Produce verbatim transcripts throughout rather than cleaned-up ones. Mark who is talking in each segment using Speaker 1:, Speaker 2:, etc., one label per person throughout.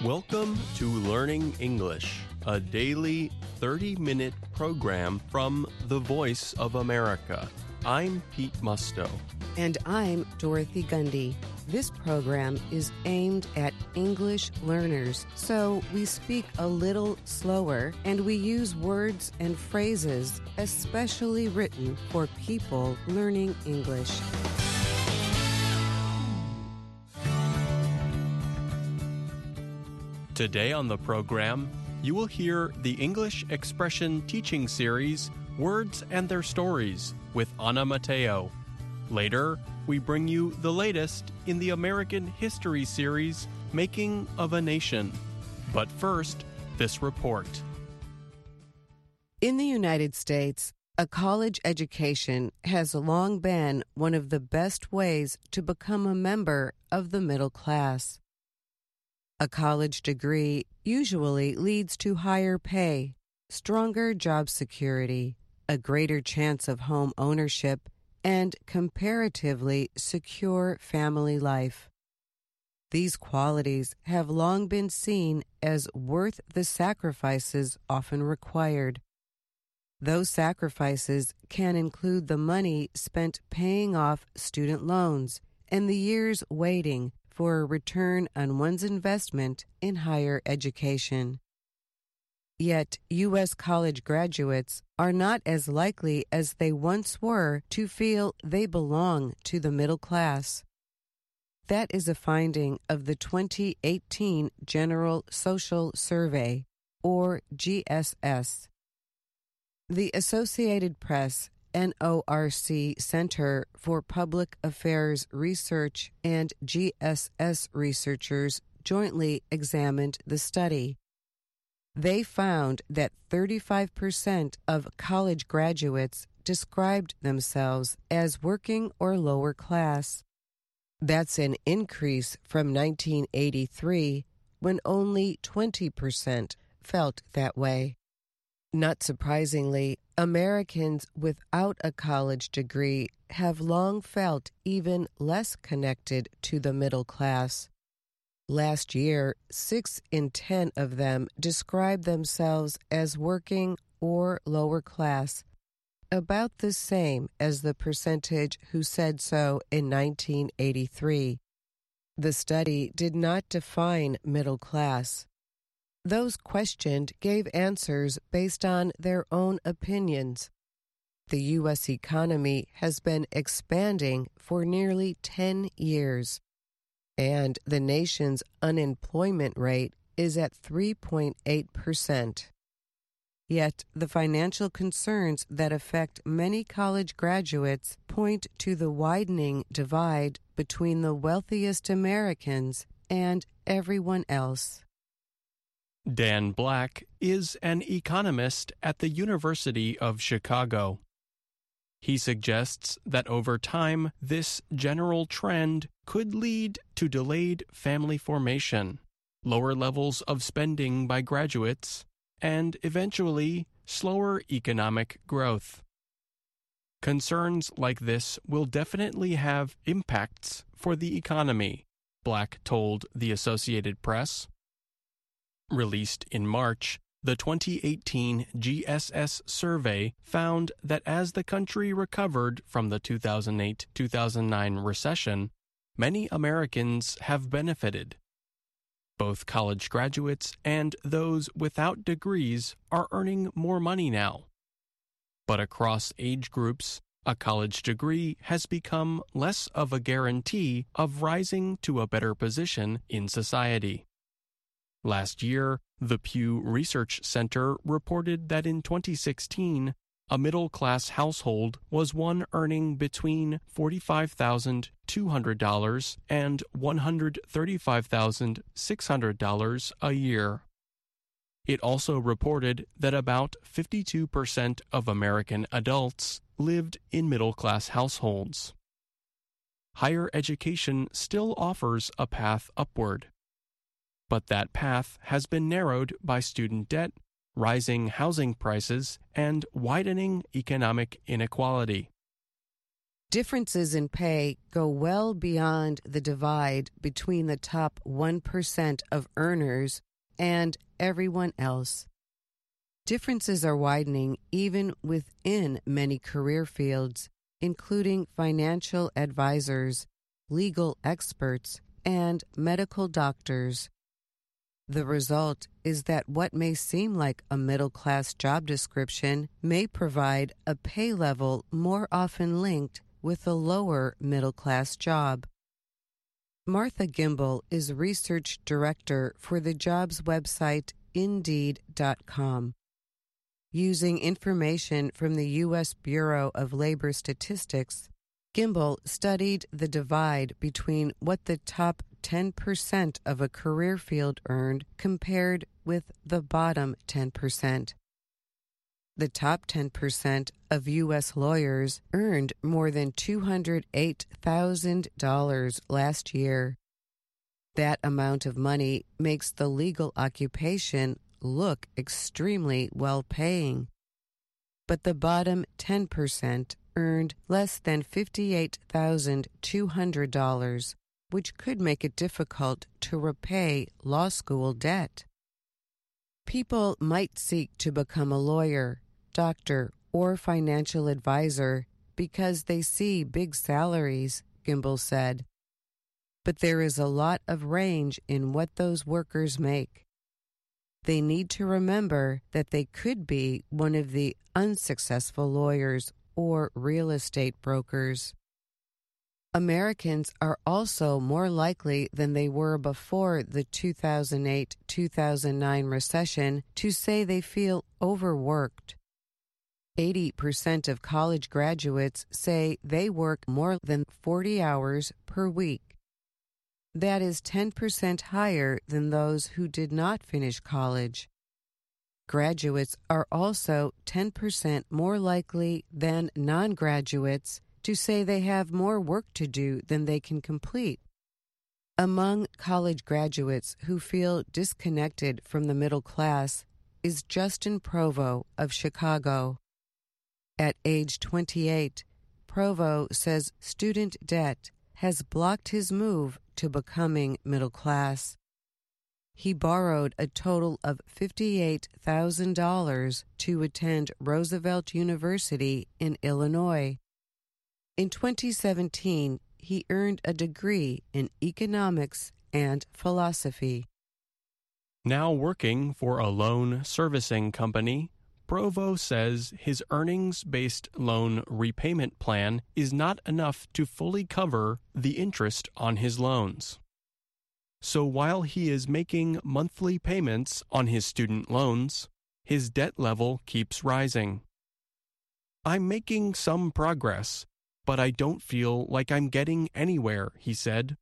Speaker 1: Welcome to Learning English, a daily thirty-minute program from the Voice of America. I'm Pete Musto.
Speaker 2: And I'm Dorothy Gundy. This program is aimed at English learners, so we speak a little slower and we use words and phrases especially written for people learning English.
Speaker 1: Today on the program, you will hear the English expression teaching series, Words and Their Stories, with Anna Mateo. Later, we bring you the latest in the American history series, Making of a Nation. But first, this report.
Speaker 2: In the United States, a college education has long been one of the best ways to become a member of the middle class. A college degree usually leads to higher pay, stronger job security, a greater chance of home ownership, and comparatively secure family life. These qualities have long been seen as worth the sacrifices often required. Those sacrifices can include the money spent paying off student loans and the years waiting for a return on one's investment in higher education. Yet, U S college graduates are not as likely as they once were to feel they belong to the middle class. That is a finding of the twenty eighteen General Social Survey, or G S S. The Associated Press N O R C Center for Public Affairs Research and G S S researchers jointly examined the study. They found that thirty-five percent of college graduates described themselves as working or lower class. That's an increase from nineteen eighty-three, when only twenty percent felt that way. Not surprisingly, Americans without a college degree have long felt even less connected to the middle class. Last year, six in ten of them described themselves as working or lower class, about the same as the percentage who said so in nineteen eighty-three. The study did not define middle class. Those questioned gave answers based on their own opinions. The U S economy has been expanding for nearly ten years, and the nation's unemployment rate is at three point eight percent. Yet, the financial concerns that affect many college graduates point to the widening divide between the wealthiest Americans and everyone else.
Speaker 1: Dan Black is an economist at the University of Chicago. He suggests that over time, this general trend could lead to delayed family formation, lower levels of spending by graduates, and eventually slower economic growth. Concerns like this will definitely have impacts for the economy, Black told the Associated Press. Released in March, the twenty eighteen G S S survey found that as the country recovered from the two thousand eight to two thousand nine recession, many Americans have benefited. Both college graduates and those without degrees are earning more money now. But across age groups, a college degree has become less of a guarantee of rising to a better position in society. Last year, the Pew Research Center reported that in twenty sixteen, a middle-class household was one earning between forty-five thousand two hundred dollars and one hundred thirty-five thousand six hundred dollars a year. It also reported that about fifty-two percent of American adults lived in middle-class households. Higher education still offers a path upward, but that path has been narrowed by student debt, rising housing prices, and widening economic inequality.
Speaker 2: Differences in pay go well beyond the divide between the top one percent of earners and everyone else. Differences are widening even within many career fields, including financial advisors, legal experts, and medical doctors. The result is that what may seem like a middle-class job description may provide a pay level more often linked with a lower middle-class job. Martha Gimbel is research director for the jobs website Indeed dot com. Using information from the U S Bureau of Labor Statistics, Gimbel studied the divide between what the top ten percent of a career field earned compared with the bottom ten percent. The top ten percent of U S lawyers earned more than two hundred eight thousand dollars last year. That amount of money makes the legal occupation look extremely well-paying. But the bottom ten percent earned less than fifty-eight thousand two hundred dollars, which could make it difficult to repay law school debt. People might seek to become a lawyer, doctor, or financial advisor because they see big salaries, Gimbel said. But there is a lot of range in what those workers make. They need to remember that they could be one of the unsuccessful lawyers or real estate brokers. Americans are also more likely than they were before the two thousand eight to two thousand nine recession to say they feel overworked. eighty percent of college graduates say they work more than forty hours per week. That is ten percent higher than those who did not finish college. Graduates are also ten percent more likely than non-graduates to say they have more work to do than they can complete. Among college graduates who feel disconnected from the middle class is Justin Provo of Chicago. At age twenty-eight, Provo says student debt has blocked his move to becoming middle class. He borrowed a total of fifty-eight thousand dollars to attend Roosevelt University in Illinois. In twenty seventeen, he earned a degree in economics and philosophy.
Speaker 1: Now working for a loan servicing company, Provo says his earnings-based loan repayment plan is not enough to fully cover the interest on his loans. So while he is making monthly payments on his student loans, his debt level keeps rising. "I'm making some progress, but I don't feel like I'm getting anywhere," he said.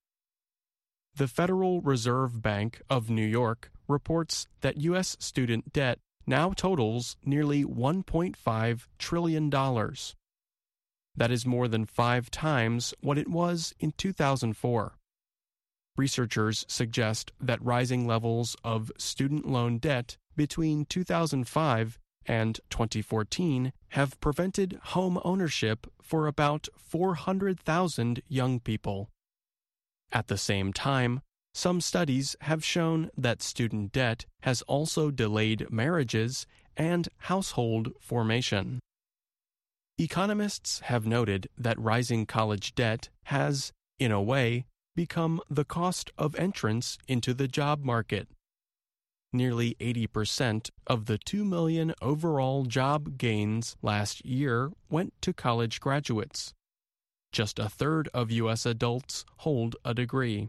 Speaker 1: The Federal Reserve Bank of New York reports that U S student debt now totals nearly one point five trillion dollars. That is more than five times what it was in two thousand four. Researchers suggest that rising levels of student loan debt between two thousand five and twenty fourteen have prevented home ownership for about four hundred thousand young people. At the same time, some studies have shown that student debt has also delayed marriages and household formation. Economists have noted that rising college debt has, in a way, become the cost of entrance into the job market. Nearly eighty percent of the two million overall job gains last year went to college graduates. Just a third of U S adults hold a degree.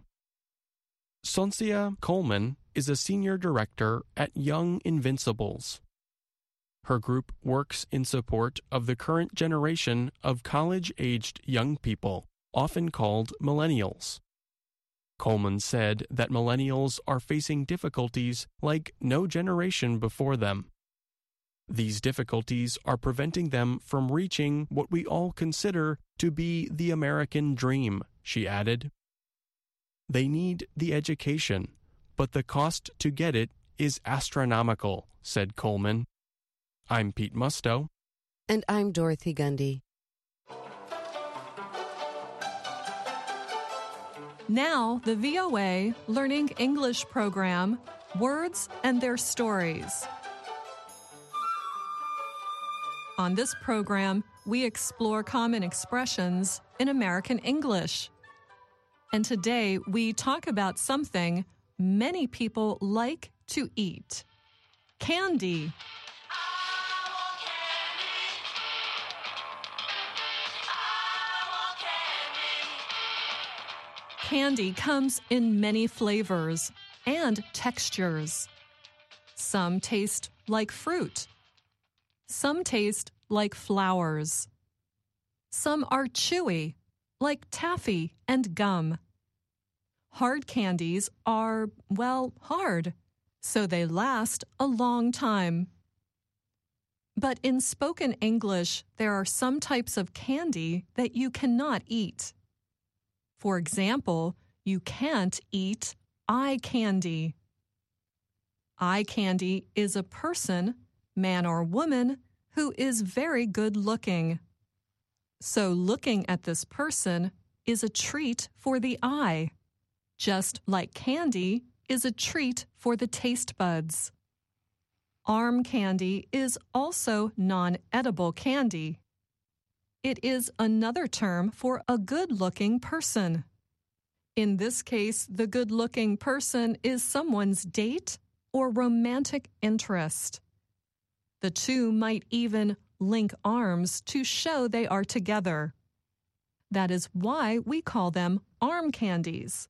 Speaker 1: Soncia Coleman is a senior director at Young Invincibles. Her group works in support of the current generation of college-aged young people, often called millennials. Coleman said that millennials are facing difficulties like no generation before them. These difficulties are preventing them from reaching what we all consider to be the American dream, she added. They need the education, but the cost to get it is astronomical, said Coleman. I'm Pete Musto.
Speaker 2: And I'm Dorothy Gundy.
Speaker 3: Now, the V O A Learning English program, Words and Their Stories. On this program, we explore common expressions in American English. And today, we talk about something many people like to eat: candy. Candy comes in many flavors and textures. Some taste like fruit. Some taste like flowers. Some are chewy, like taffy and gum. Hard candies are, well, hard, so they last a long time. But in spoken English, there are some types of candy that you cannot eat. For example, you can't eat eye candy. Eye candy is a person, man or woman, who is very good looking. So looking at this person is a treat for the eye, just like candy is a treat for the taste buds. Arm candy is also non-edible candy. It is another term for a good-looking person. In this case, the good-looking person is someone's date or romantic interest. The two might even link arms to show they are together. That is why we call them arm candies.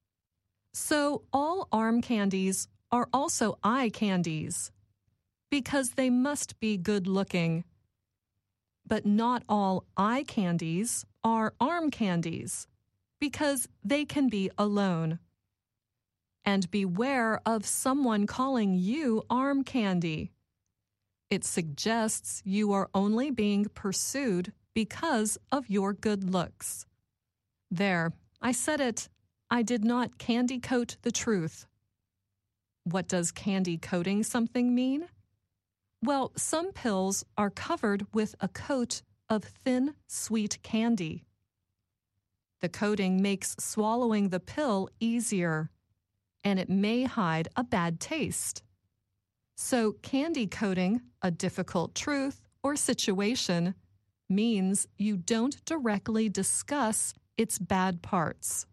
Speaker 3: So all arm candies are also eye candies, because they must be good-looking. But not all eye candies are arm candies, because they can be alone. And beware of someone calling you arm candy. It suggests you are only being pursued because of your good looks. There, I said it. I did not candy coat the truth. What does candy coating something mean? Well, some pills are covered with a coat of thin, sweet candy. The coating makes swallowing the pill easier, and it may hide a bad taste. So candy coating a difficult truth or situation means you don't directly discuss its bad parts.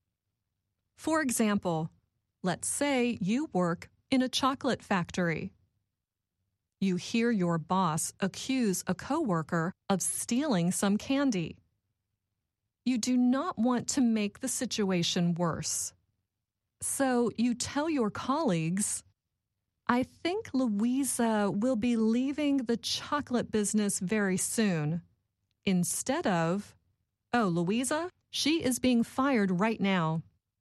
Speaker 3: For example, let's say you work in a chocolate factory. You hear your boss accuse a coworker of stealing some candy. You do not want to make the situation worse. So you tell your colleagues, "I think Louisa will be leaving the chocolate business very soon," instead of, "Oh, Louisa, she is being fired right now."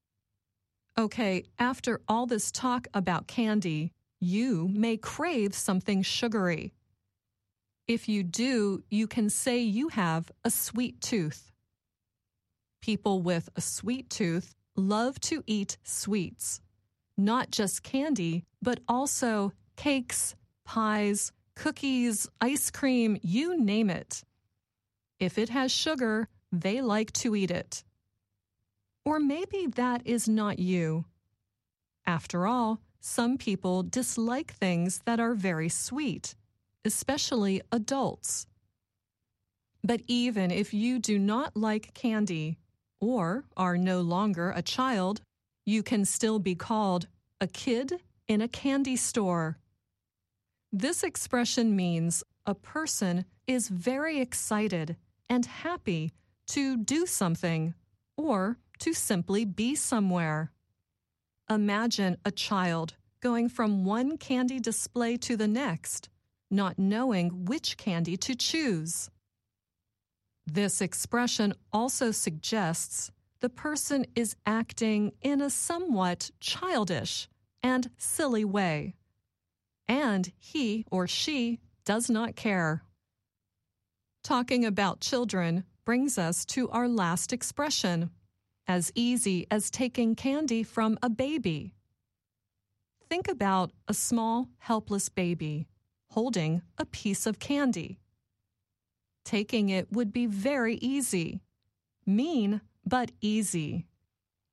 Speaker 3: Okay, after all this talk about candy, you may crave something sugary. If you do, you can say you have a sweet tooth. People with a sweet tooth love to eat sweets, not just candy, but also cakes, pies, cookies, ice cream, you name it. If it has sugar, they like to eat it. Or maybe that is not you. After all, some people dislike things that are very sweet, especially adults. But even if you do not like candy or are no longer a child, you can still be called a kid in a candy store. This expression means a person is very excited and happy to do something or to simply be somewhere. Imagine a child going from one candy display to the next, not knowing which candy to choose. This expression also suggests the person is acting in a somewhat childish and silly way, and he or she does not care. Talking about children brings us to our last expression, as easy as taking candy from a baby. Think about a small, helpless baby holding a piece of candy. Taking it would be very easy. Mean, but easy.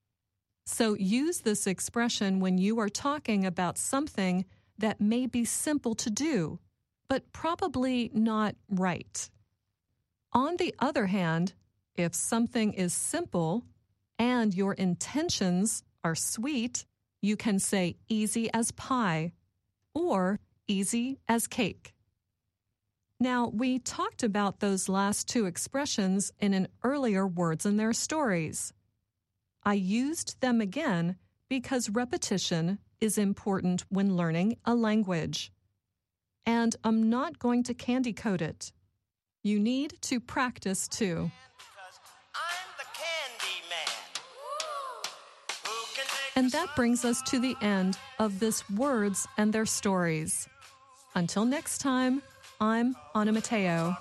Speaker 3: So use this expression when you are talking about something that may be simple to do, but probably not right. On the other hand, if something is simple and your intentions are sweet, you can say easy as pie or easy as cake. Now, we talked about those last two expressions in an earlier Words and Their Stories. I used them again because repetition is important when learning a language. And I'm not going to candy coat it. You need to practice too. And that brings us to the end of this Words and Their Stories. Until next time, I'm Anna Mateo.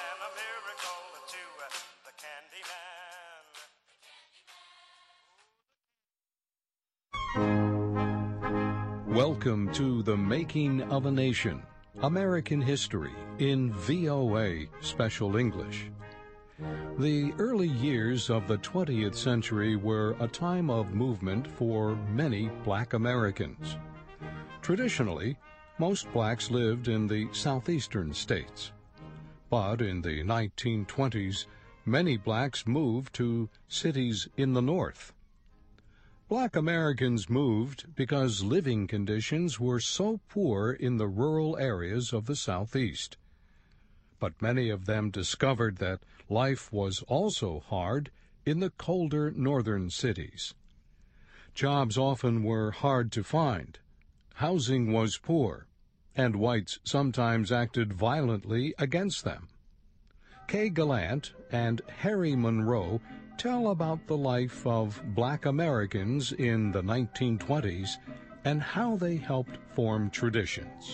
Speaker 4: Welcome to The Making of a Nation, American History in V O A Special English. The early years of the twentieth century were a time of movement for many Black Americans. Traditionally, most blacks lived in the southeastern states. But in the nineteen twenties, many blacks moved to cities in the north. Black Americans moved because living conditions were so poor in the rural areas of the Southeast. But many of them discovered that life was also hard in the colder northern cities. Jobs often were hard to find, housing was poor, and whites sometimes acted violently against them. Kay Gallant and Harry Monroe tell about the life of Black Americans in the nineteen twenties and how they helped form traditions.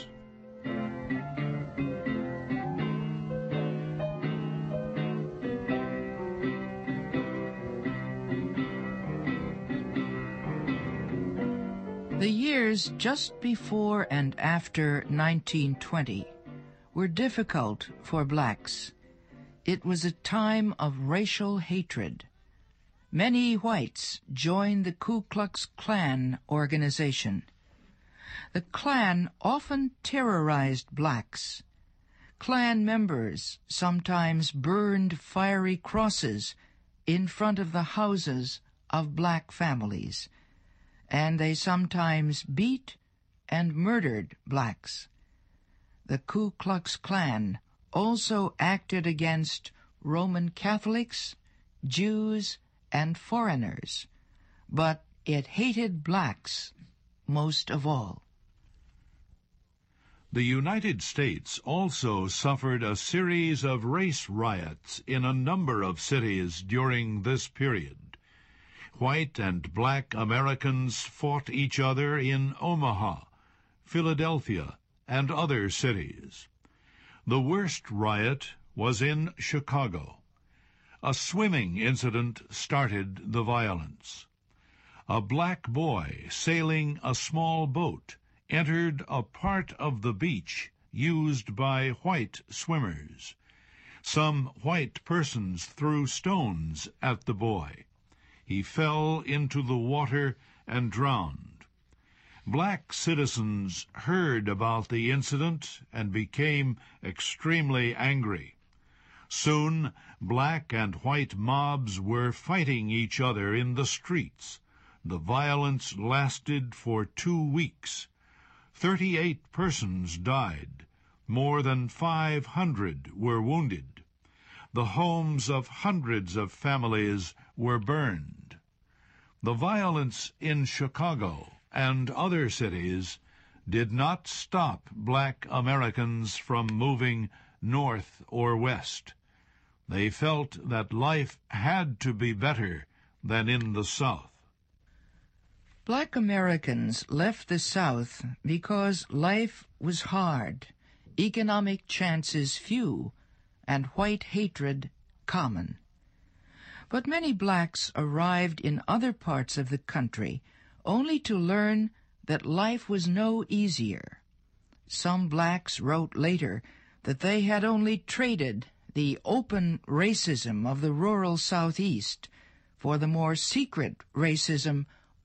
Speaker 5: The years just before and after nineteen twenty were difficult for blacks. It was a time of racial hatred. Many whites joined the Ku Klux Klan organization. The Klan often terrorized blacks. Klan members sometimes burned fiery crosses in front of the houses of black families, and they sometimes beat and murdered blacks. The Ku Klux Klan also acted against Roman Catholics, Jews, and foreigners, but it hated blacks most of all.
Speaker 6: The United States also suffered a series of race riots in a number of cities during this period. White and black Americans fought each other in Omaha, Philadelphia, and other cities. The worst riot was in Chicago. A swimming incident started the violence. A black boy sailing a small boat entered a part of the beach used by white swimmers. Some white persons threw stones at the boy. He fell into the water and drowned. Black citizens heard about the incident and became extremely angry. Soon, black and white mobs were fighting each other in the streets. The violence lasted for two weeks. Thirty-eight persons died. More than five hundred were wounded. The homes of hundreds of families were burned. The violence in Chicago and other cities did not stop black Americans from moving north or west. They felt that life had to be better than in the South.
Speaker 5: Black Americans left the South because life was hard, economic chances few, and white hatred common. But many blacks arrived in other parts of the country only to learn that life was no easier. Some blacks wrote later that they had only traded the open racism of the rural Southeast for the more secret racism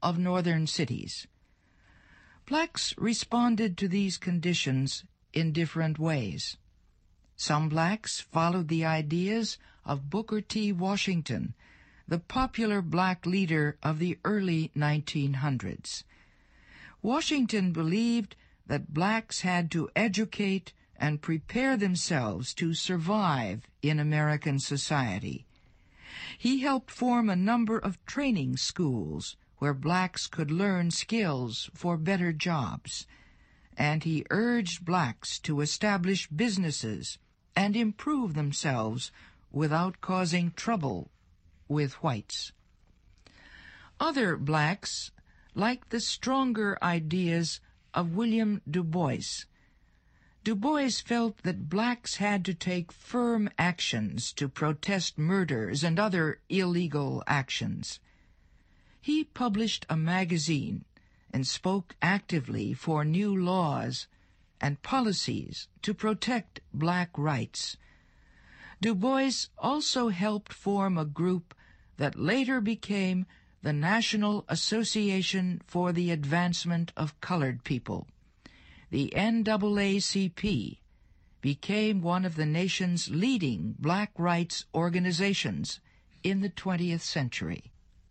Speaker 5: of northern cities. Blacks responded to these conditions in different ways. Some blacks followed the ideas of Booker T. Washington, the popular black leader of the early nineteen hundreds. Washington believed that blacks had to educate and prepare themselves to survive in American society. He helped form a number of training schools where blacks could learn skills for better jobs, and he urged blacks to establish businesses and improve themselves without causing trouble with whites. Other blacks liked the stronger ideas of William Du Bois. Du Bois felt that blacks had to take firm actions to protest murders and other illegal actions. He published a magazine and spoke actively for new laws and policies to protect black rights. Du Bois also helped form a group that later became the National Association for the Advancement of Colored People. The N double A C P became one of the nation's leading black rights organizations in the twentieth century.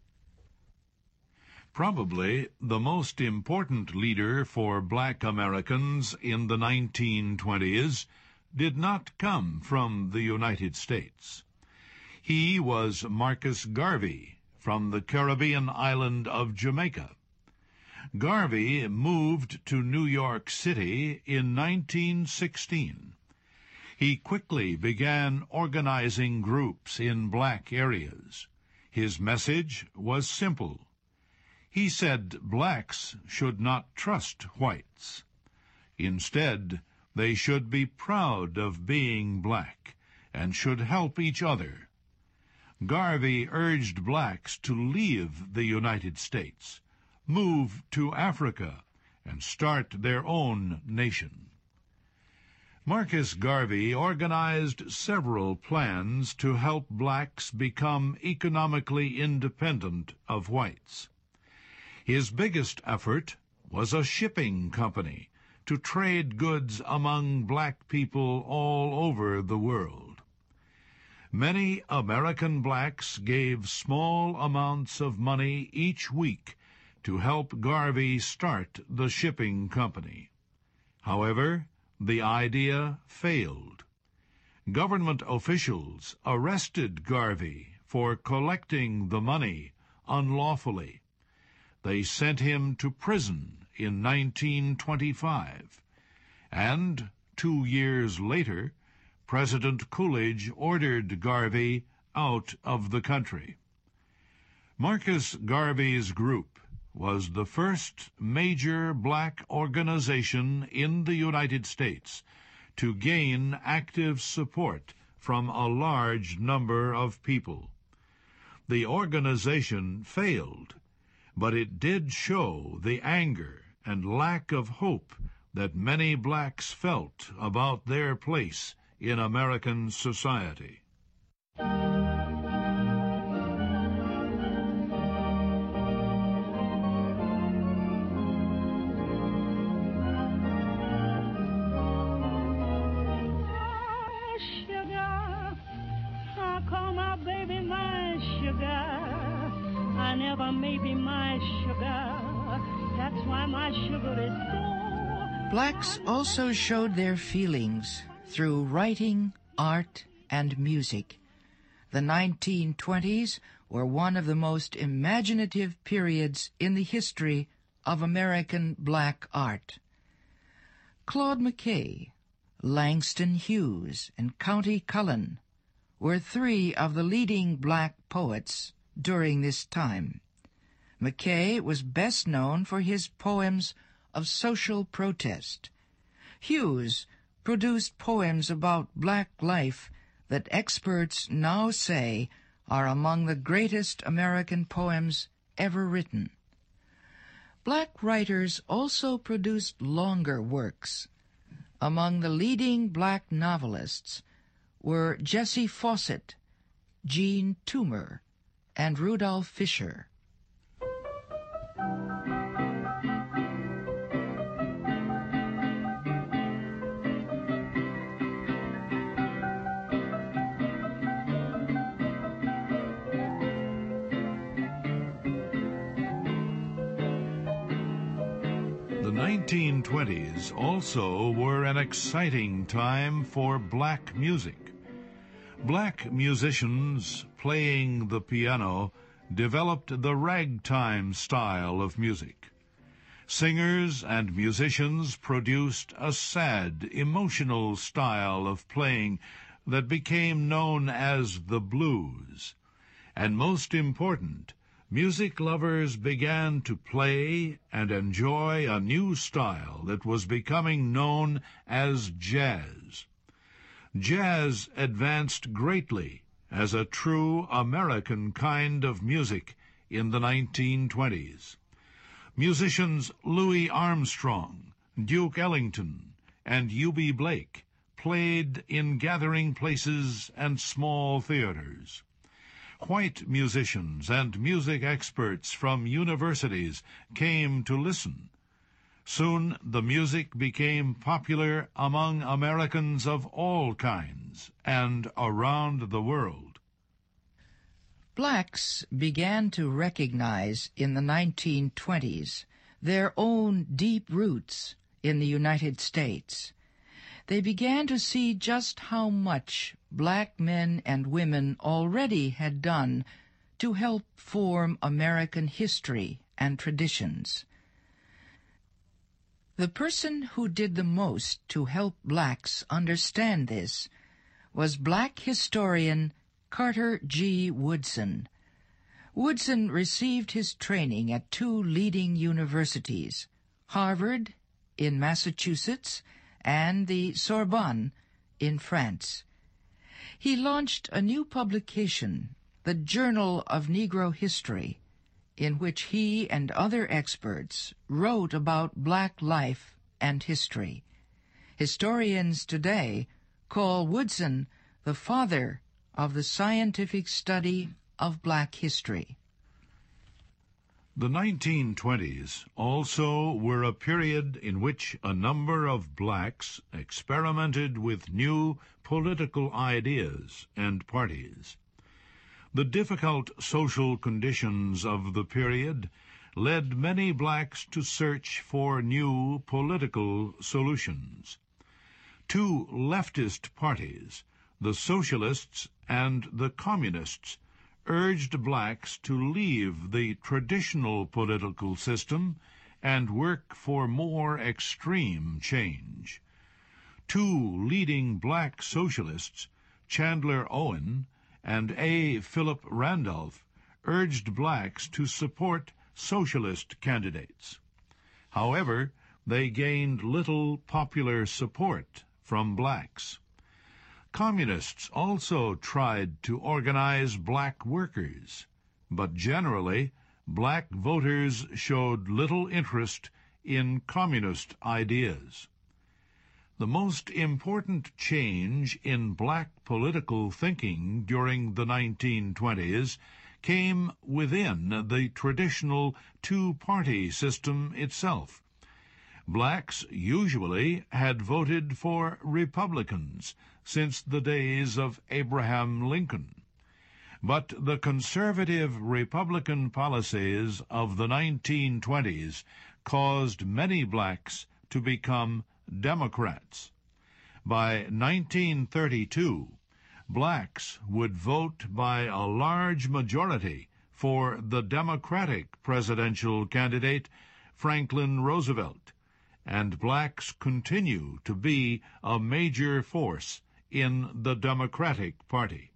Speaker 6: Probably the most important leader for black Americans in the nineteen twenties did not come from the United States. He was Marcus Garvey from the Caribbean island of Jamaica. Garvey moved to New York City in nineteen sixteen. He quickly began organizing groups in black areas. His message was simple. He said blacks should not trust whites. Instead, they should be proud of being black and should help each other. Garvey urged blacks to leave the United States, move to Africa, and start their own nation. Marcus Garvey organized several plans to help blacks become economically independent of whites. His biggest effort was a shipping company to trade goods among black people all over the world. Many American blacks gave small amounts of money each week to help Garvey start the shipping company. However, the idea failed. Government officials arrested Garvey for collecting the money unlawfully. They sent him to prison in nineteen twenty-five, and two years later, President Coolidge ordered Garvey out of the country. Marcus Garvey's group was the first major black organization in the United States to gain active support from a large number of people. The organization failed, but it did show the anger and lack of hope that many blacks felt about their place in American society.
Speaker 7: I never made me my sugar. That's why my sugar is so.
Speaker 5: Blacks also showed their feelings through writing, art, and music. The nineteen twenties were one of the most imaginative periods in the history of American black art. Claude McKay, Langston Hughes, and Countee Cullen were three of the leading black poets during this time. McKay was best known for his poems of social protest. Hughes produced poems about black life that experts now say are among the greatest American poems ever written. Black writers also produced longer works. Among the leading black novelists were Jessie Fauset, Jean Toomer, and Rudolph Fisher.
Speaker 6: The nineteen twenties also were an exciting time for black music. Black musicians playing the piano developed the ragtime style of music. Singers and musicians produced a sad, emotional style of playing that became known as the blues. And most important, music lovers began to play and enjoy a new style that was becoming known as jazz. Jazz advanced greatly as a true American kind of music in the nineteen twenties. Musicians Louis Armstrong, Duke Ellington, and Eubie Blake played in gathering places and small theaters. White musicians and music experts from universities came to listen. Soon the music became popular among Americans of all kinds and around the world.
Speaker 5: Blacks began to recognize in the nineteen twenties their own deep roots in the United States. They began to see just how much black men and women already had done to help form American history and traditions. The person who did the most to help blacks understand this was black historian Carter G. Woodson. Woodson received his training at two leading universities, Harvard in Massachusetts and the Sorbonne in France. He launched a new publication, the Journal of Negro History, in which he and other experts wrote about black life and history. Historians today call Woodson the father of the scientific study of black history.
Speaker 6: The nineteen twenties also were a period in which a number of blacks experimented with new political ideas and parties. The difficult social conditions of the period led many blacks to search for new political solutions. Two leftist parties, the Socialists and the Communists, urged blacks to leave the traditional political system and work for more extreme change. Two leading black socialists, Chandler Owen and A. Philip Randolph, urged blacks to support socialist candidates. However, they gained little popular support from blacks. Communists also tried to organize black workers, but generally, black voters showed little interest in communist ideas. The most important change in black political thinking during the nineteen twenties came within the traditional two-party system itself. Blacks usually had voted for Republicans since the days of Abraham Lincoln. But the conservative Republican policies of the nineteen twenties caused many blacks to become Democrats. By nineteen thirty-two, blacks would vote by a large majority for the Democratic presidential candidate Franklin Roosevelt, and blacks continue to be a major force in the Democratic Party.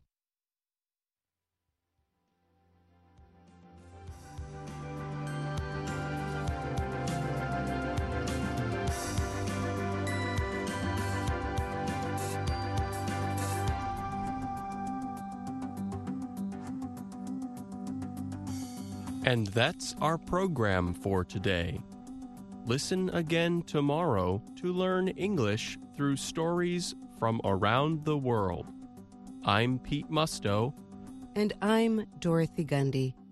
Speaker 1: And that's our program for today. Listen again tomorrow to learn English through stories from around the world. I'm Pete Musto.
Speaker 2: And I'm Dorothy Gundy.